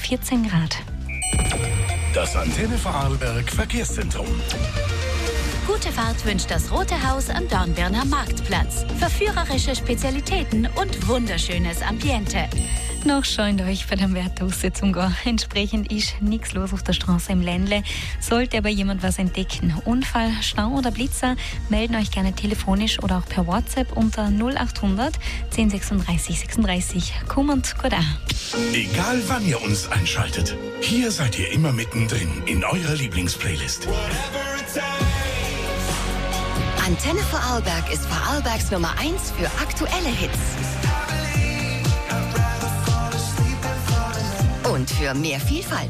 14 Grad. Das Antenne Vorarlberg Verkehrszentrum. Gute Fahrt wünscht das Rote Haus am Dornbirner Marktplatz. Verführerische Spezialitäten und wunderschönes Ambiente. Noch scheint euch bei dem Wetter zum Gehen. Entsprechend ist nichts los auf der Straße im Ländle. Sollte aber jemand was entdecken, Unfall, Stau oder Blitzer, melden euch gerne telefonisch oder auch per WhatsApp unter 0800 1036 36. Kommend gut an. Egal wann ihr uns einschaltet, hier seid ihr immer mittendrin in eurer Lieblingsplaylist. Antenne Vorarlberg ist Vorarlbergs Nummer 1 für aktuelle Hits. Und für mehr Vielfalt.